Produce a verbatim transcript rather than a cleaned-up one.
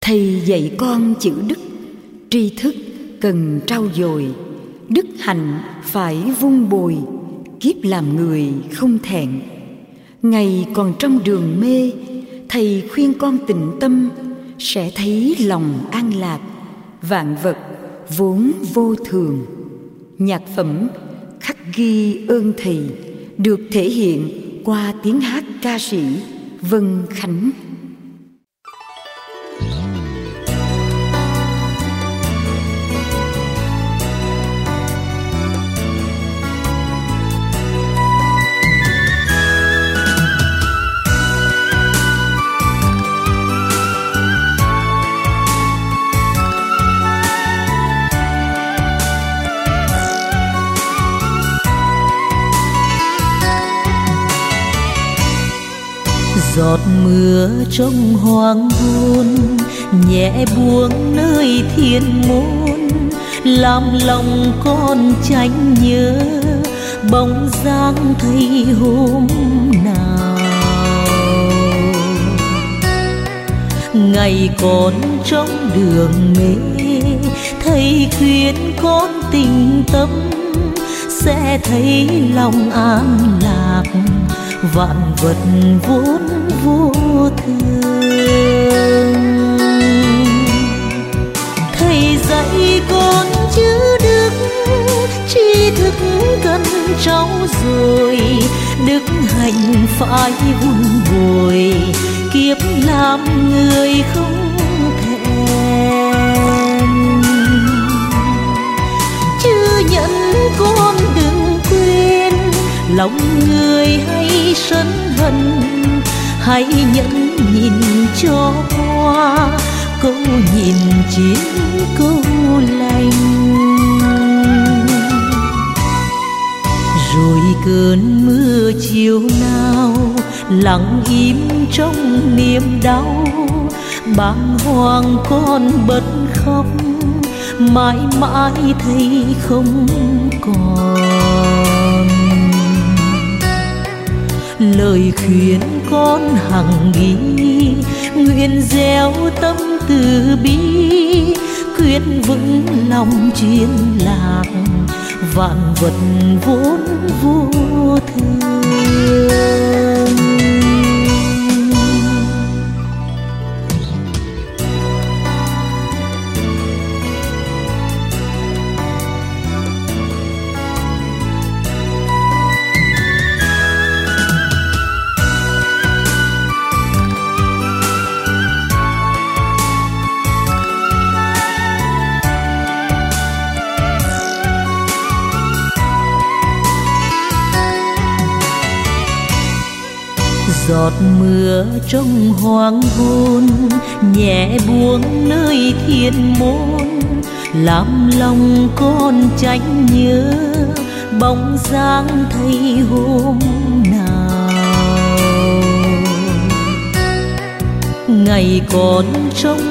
Thầy dạy con chữ đức, tri thức cần trau dồi, đức hạnh phải vun bồi, kiếp làm người không thẹn. Ngày còn trong đường mê, thầy khuyên con tịnh tâm, sẽ thấy lòng an lạc, vạn vật vốn vô thường. Nhạc phẩm khắc ghi ơn thầy được thể hiện qua tiếng hát ca sĩ Vân Khánh. Giọt mưa trong hoàng hôn nhẹ buông nơi thiên môn, làm lòng con tranh nhớ bóng dáng thầy hôm nào. Ngày còn trong đường mê, thầy khuyên con tình tâm, sẽ thấy lòng an lạc, vạn vật vốn vô thường. Thầy dạy con chữ đức, tri thức cần trau dồi, đức hạnh phải vun bồi, kiếp làm người không thẹn. Chữ nhận con đừng quên, lòng người hay sân hận, hãy nhẫn nhìn cho qua, câu nhìn chiến câu lành. Rồi cơn mưa chiều nào lặng im trong niềm đau, bàng hoàng con bật khóc, mãi mãi thầy không còn. Lời khuyên con hằng ghi, nguyện gieo tâm từ bi, quyết vững lòng chuyên lạc, vạn vật vốn vô thường. Giọt mưa trong hoàng hôn nhẹ buông nơi thiên môn, làm lòng con tranh nhớ bóng dáng thầy hôm nào. Ngày còn trong